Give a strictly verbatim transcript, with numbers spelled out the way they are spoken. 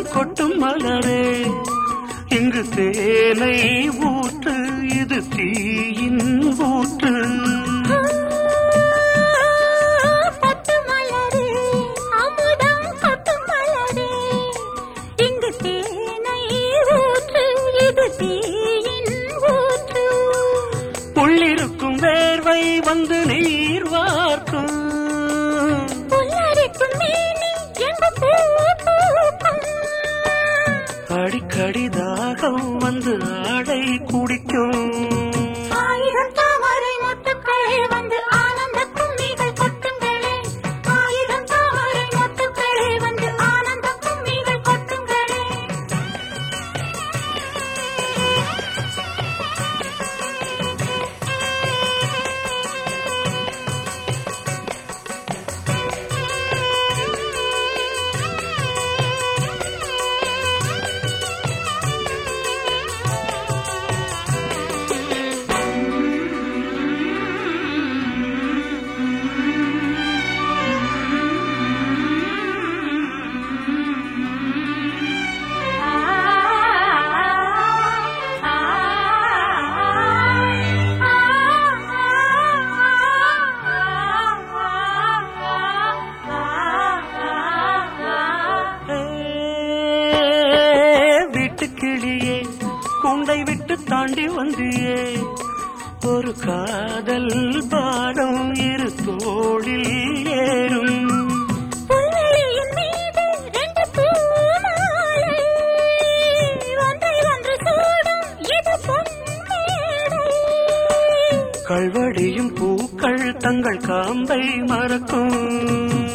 கொட்டும் மலரே இங்கு தேனை ஊற்று இது தீயின் ஊற்று உள்ளிருக்கும் வேர்வை வந்து நீர் வார்க்கும் அடிக்கடி தாகம் வந்து ஆடை குடிக்கும் ஆயிரம் தாமரை மொட்டுக்களே வந்து ஆனந்த கும்மிகள் கொட்டுங்களே ஆயிரம் தாமரை மொட்டுக்களே வந்து ஆனந்த கும்மிகள் கொட்டுங்களே கிளியே கூண்டை விட்டு தாண்டி வந்தியே ஒரு காதல் பாடம் இரு தோளில் ஏறும் புல்வெளியின் மீது ரெண்டு பூமாலை ஒன்றை ஒன்று சூடும் இது பொன்மேடை கல்வடியும் பூக்கள் தங்கள் காம்பை மறக்கும்